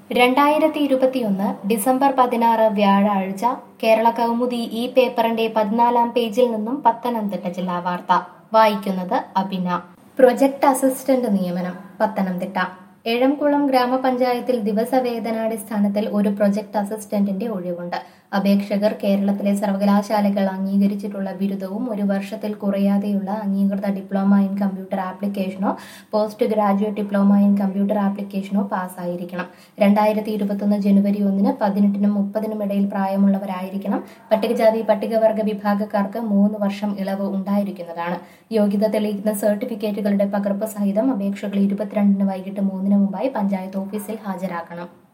2021 December 16 വ്യാഴാഴ്ച കേരള കൗമുദി ഈ പേപ്പറിന്റെ 14-ാം പേജിൽ നിന്നും പത്തനംതിട്ട ജില്ലാ വാർത്ത വായിക്കുന്നത് അഭിന. പ്രൊജക്ട് അസിസ്റ്റന്റ് നിയമനം പത്തനംതിട്ട. എഴംകുളം ഗ്രാമപഞ്ചായത്തിൽ ദിവസവേതനാടിസ്ഥാനത്തിൽ ഒരു പ്രൊജക്ട് അസിസ്റ്റന്റിന്റെ ഒഴിവുണ്ട്. അപേക്ഷകർ കേരളത്തിലെ സർവകലാശാലകൾ അംഗീകരിച്ചിട്ടുള്ള ബിരുദവും 1 വർഷത്തിൽ കുറയാതെയുള്ള അംഗീകൃത ഡിപ്ലോമ ഇൻ കമ്പ്യൂട്ടർ ആപ്ലിക്കേഷനോ post graduate diploma in computer ആപ്ലിക്കേഷനോ പാസ്സായിരിക്കണം. 2021 ജനുവരി 1-ന് 18-നും 30-നും ഇടയിൽ പ്രായമുള്ളവരായിരിക്കണം. പട്ടികജാതി പട്ടികവർഗ വിഭാഗക്കാർക്ക് 3 വർഷം ഇളവ് ഉണ്ടായിരിക്കുന്നതാണ്. യോഗ്യത തെളിയിക്കുന്ന സർട്ടിഫിക്കറ്റുകളുടെ പകർപ്പ് സഹിതം അപേക്ഷകൾ 22-ന് വൈകിട്ട് 3-ന് മുമ്പായി പഞ്ചായത്ത് ഓഫീസിൽ ഹാജരാക്കണം.